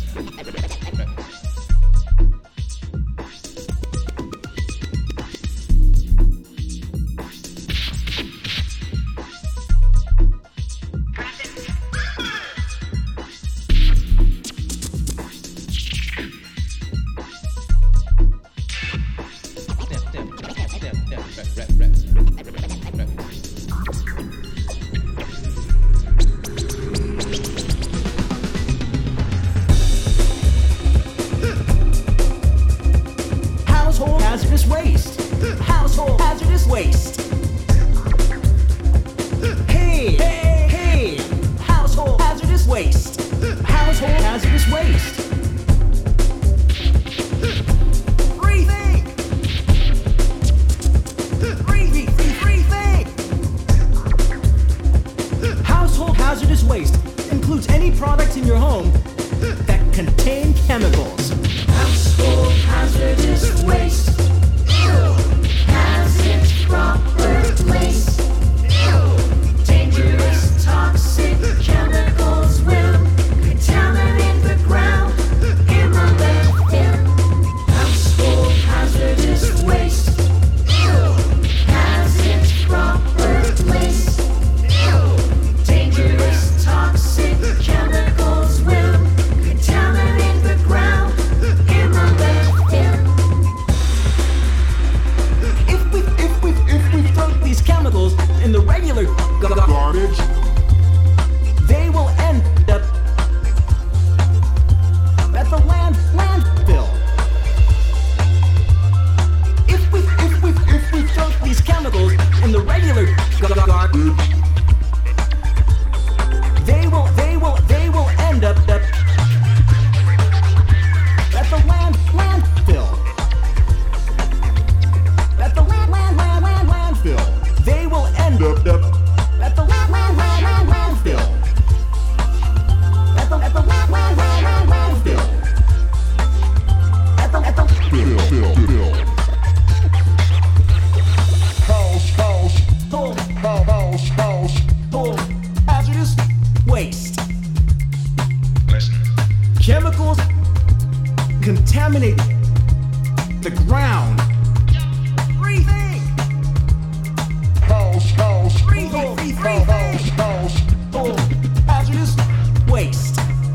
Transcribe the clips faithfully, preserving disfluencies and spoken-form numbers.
hazardous waste. Household hazardous waste. Hey, hey, hey. Household hazardous waste. Household hazardous waste. Rethink. Rethink, rethink. Household hazardous waste includes any products in your home that contain chemicals. Household hazardous waste has its proper place. Dangerous, toxic chemicals will contaminate the ground in the landfill. Household hazardous waste has its proper place. Dangerous, toxic chemicals will contaminate the ground in the landfill. If we if we if we throw these chemicals in the regular garbage, they will end up at the land landfill. If we if we if we throw these chemicals in the regular garbage, they will they will they will end up up at the land landfill. At the land land land land landfill. They will end up up at the land land land land landfill. At the at the land land land land landfill. At the at the Bill, Bill, Bill. House, house, home house, house, house. home hazardous waste. Listen. Chemicals contaminate the ground. Rethink. House, house, Rethink. Rethink. house, house. Home hazardous waste.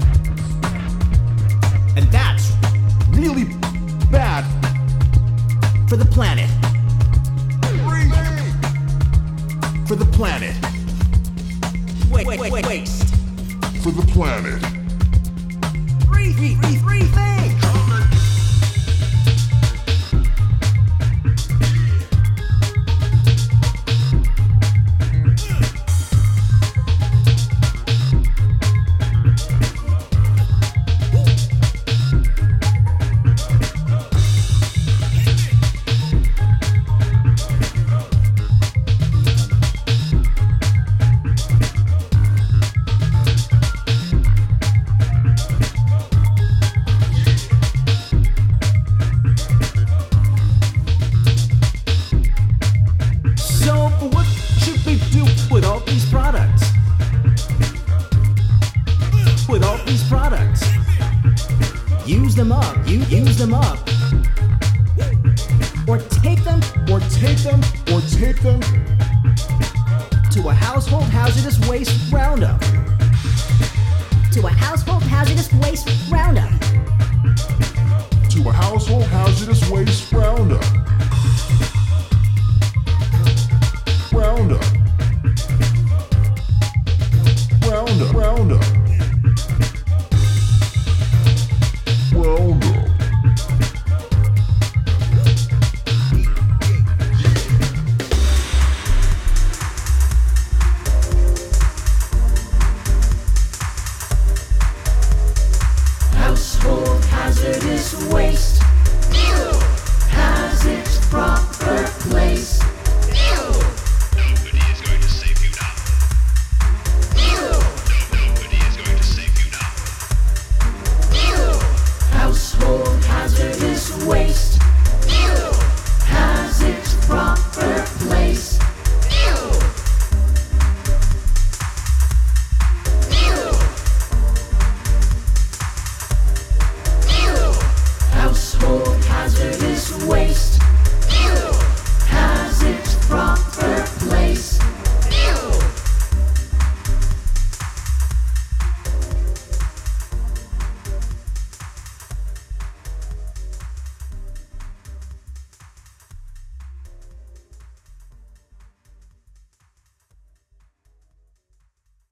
And that's really bad for the planet. For the planet. Wait, wait, wait, waste. For the planet. Rethink. Rethink. So what should we do with all these products? With all these products? Use them up. You use them up. Or take them, Or take them, or take them to a household hazardous waste roundup. To a household hazardous waste roundup. to a household hazardous waste roundup.